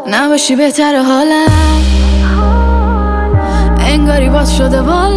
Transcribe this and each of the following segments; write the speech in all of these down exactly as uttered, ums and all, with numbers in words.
نباشی بهتر حالم، انگاری باز شده بالم،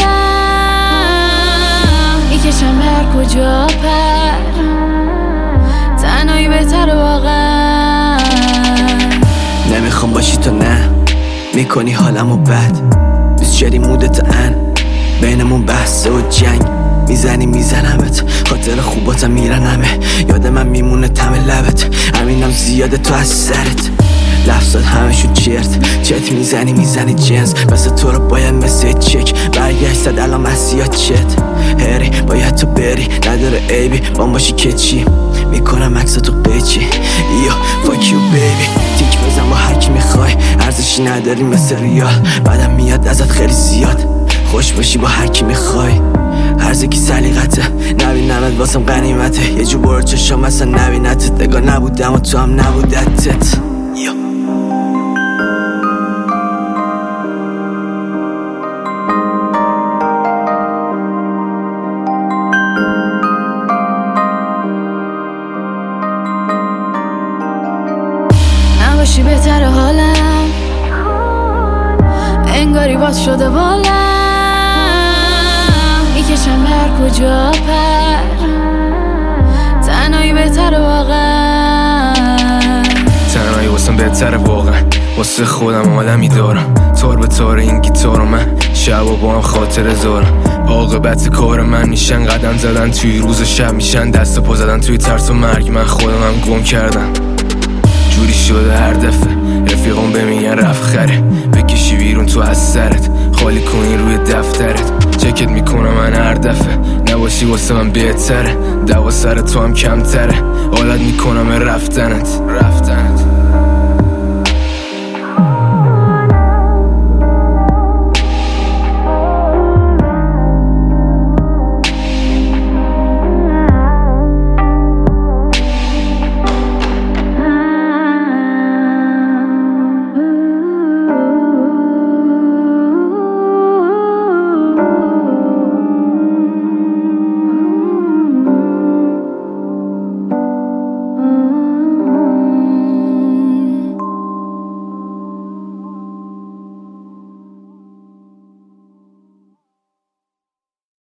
میکشم هر کجا پر، تنهایی بهتر واقعا. نمیخوام باشی تو نه، میکنی حالمو بد، بیست شری مودت ان، بینمون بحثه و جنگ، میزنی میزنمت، خاطر خوباتم میرن همه، یاد من میمونه تم لبت، همینم زیاده تو از سرت، لفظات همشون چرت چت میزنی میزنی جنس، بس تو رو باید مثل چک برگشتد الان مسیحات چت، هری باید تو بری نداره عیبی بام باشی که چی، میکنم عکس تو قیچی یا فاک یو بیبی، تیک بزن با هر کی میخوای، ارزشی نداری مثل ریال، بعدم میاد ازت خیلی زیاد، خوش باشی با هر کی میخوای، هرزکی سلیقته، نبینمت واسم غنیمته، یه جو برو چشم اصلا نبینتت، نگاه نبودم و تو هم نبودتت. نباشی بهتر حالم، انگاری باز شده بالم، میکشم هر کجا پر، تنهایی بهتر واقعا. تنهایی واسم بهتر واقعا، واسه خودم عالمی دارم، تار به تار این گیتارو من شب و با هم خاطر زارم، عاقبت کار من میشن قدم زدن توی روز و شب، میشن دست و پا زدن توی ترس و مرگ، من خودم هم گم کردم، جوری شده هر دفعه رفیقم بمیگن رفت خره، بکشی بیرون تو از سرت، خالی کنی روی دفترت، چکت میکنم من هر دفعه، نباشی واسه من بهتره، دوا سر تو هم کمتره، عادت میکنم رفتنت رفتنت